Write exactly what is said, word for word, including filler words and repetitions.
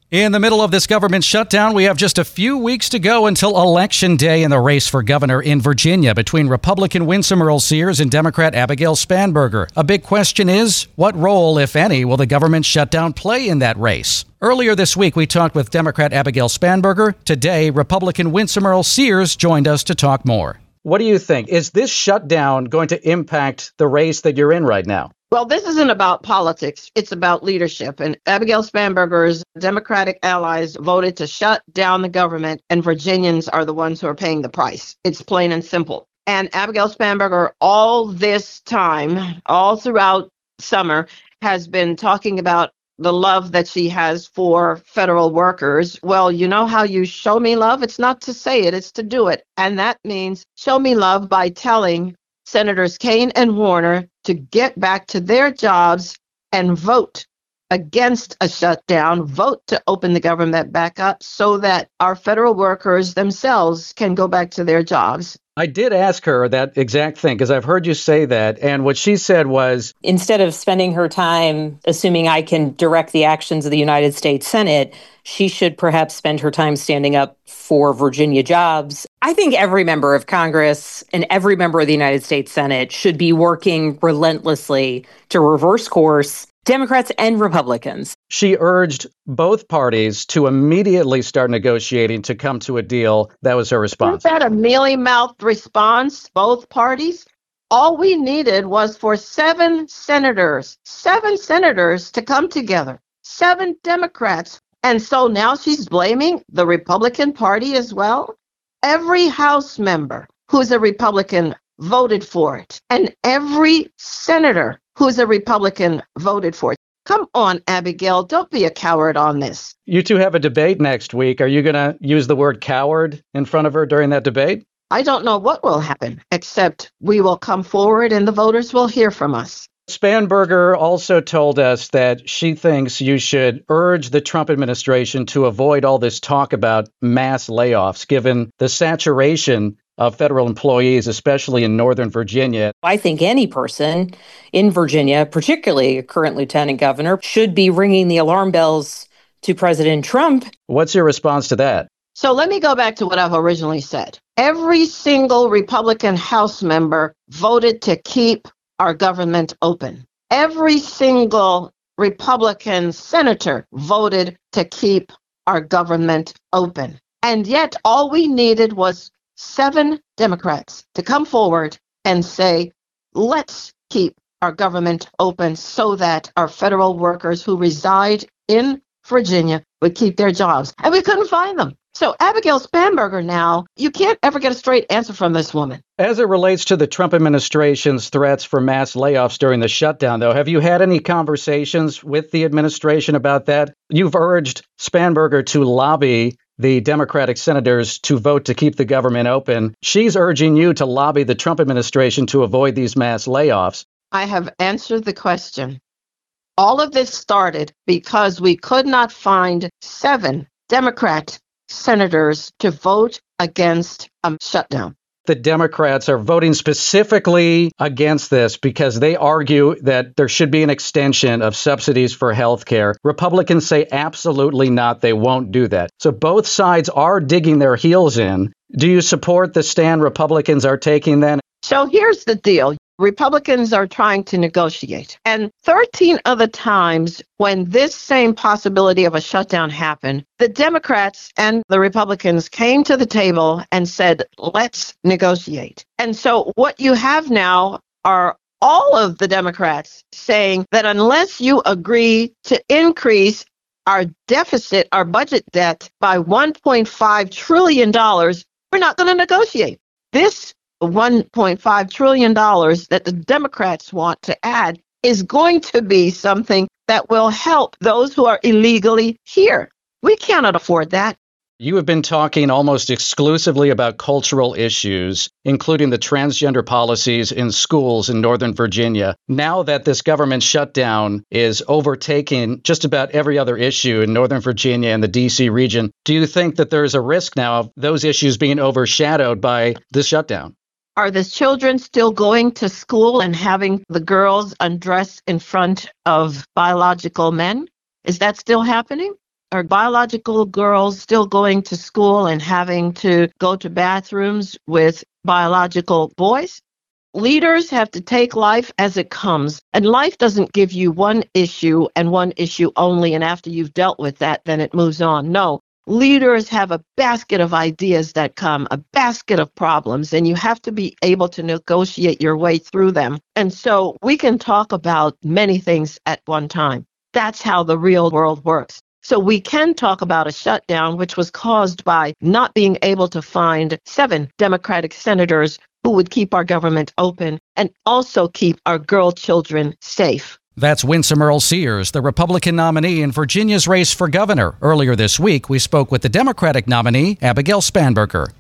In the middle of this government shutdown, we have just a few weeks to go until Election Day in the race for governor in Virginia between Republican Winsome Earle-Sears and Democrat Abigail Spanberger. A big question is, what role, if any, will the government shutdown play in that race? Earlier this week, we talked with Democrat Abigail Spanberger. Today, Republican Winsome Earle-Sears joined us to talk more. What do you think? Is this shutdown going to impact the race that you're in right now? Well, this isn't about politics. It's about leadership. And Abigail Spanberger's Democratic allies voted to shut down the government, and Virginians are the ones who are paying the price. It's plain and simple. And Abigail Spanberger, all this time, all throughout summer, has been talking about the love that she has for federal workers. Well, you know how you show me love? It's not to say it, it's to do it. And that means show me love by telling Senators Kaine and Warner to get back to their jobs and vote against a shutdown, vote to open the government back up so that our federal workers themselves can go back to their jobs. I did ask her that exact thing because I've heard you say that. And what she said was, instead of spending her time assuming I can direct the actions of the United States Senate, she should perhaps spend her time standing up for Virginia jobs. I think every member of Congress and every member of the United States Senate should be working relentlessly to reverse course, Democrats and Republicans. She urged both parties to immediately start negotiating to come to a deal. That was her response. Isn't that a mealy-mouthed response, both parties? All we needed was for seven senators, seven senators to come together, seven Democrats. And so now she's blaming the Republican Party as well. Every House member who's a Republican voted for it, and every senator who's a Republican voted for it. Come on, Abigail, don't be a coward on this. You two have a debate next week. Are you going to use the word coward in front of her during that debate? I don't know what will happen, except we will come forward and the voters will hear from us. Spanberger also told us that she thinks you should urge the Trump administration to avoid all this talk about mass layoffs, given the saturation of federal employees, especially in Northern Virginia. I think any person in Virginia, particularly a current lieutenant governor, should be ringing the alarm bells to President Trump. What's your response to that? So let me go back to what I've originally said. Every single Republican House member voted to keep our government open. Every single Republican senator voted to keep our government open. And yet all we needed was seven Democrats to come forward and say, let's keep our government open so that our federal workers who reside in Virginia would keep their jobs. And we couldn't find them. So Abigail Spanberger now, you can't ever get a straight answer from this woman. As it relates to the Trump administration's threats for mass layoffs during the shutdown, though, have you had any conversations with the administration about that? You've urged Spanberger to lobby the Democratic senators to vote to keep the government open. She's urging you to lobby the Trump administration to avoid these mass layoffs. I have answered the question. All of this started because we could not find seven Democrat senators to vote against a shutdown. The Democrats are voting specifically against this because they argue that there should be an extension of subsidies for health care. Republicans say absolutely not. They won't do that. So both sides are digging their heels in. Do you support the stand Republicans are taking then? So here's the deal. Republicans are trying to negotiate. And thirteen other times when this same possibility of a shutdown happened, the Democrats and the Republicans came to the table and said, let's negotiate. And so what you have now are all of the Democrats saying that unless you agree to increase our deficit, our budget debt by one point five trillion dollars, we're not going to negotiate. This one point five trillion dollars that the Democrats want to add is going to be something that will help those who are illegally here. We cannot afford that. You have been talking almost exclusively about cultural issues, including the transgender policies in schools in Northern Virginia. Now that this government shutdown is overtaking just about every other issue in Northern Virginia and the D C region, do you think that there's a risk now of those issues being overshadowed by this shutdown? Are the children still going to school and having the girls undress in front of biological men? Is that still happening? Are biological girls still going to school and having to go to bathrooms with biological boys? Leaders have to take life as it comes, and life doesn't give you one issue and one issue only, and after you've dealt with that, then it moves on. No, leaders have a basket of ideas that come, a basket of problems, and you have to be able to negotiate your way through them. And so we can talk about many things at one time. That's how the real world works. So we can talk about a shutdown, which was caused by not being able to find seven Democratic senators who would keep our government open and also keep our girl children safe. That's Winsome Earle-Sears, the Republican nominee in Virginia's race for governor. Earlier this week, we spoke with the Democratic nominee, Abigail Spanberger.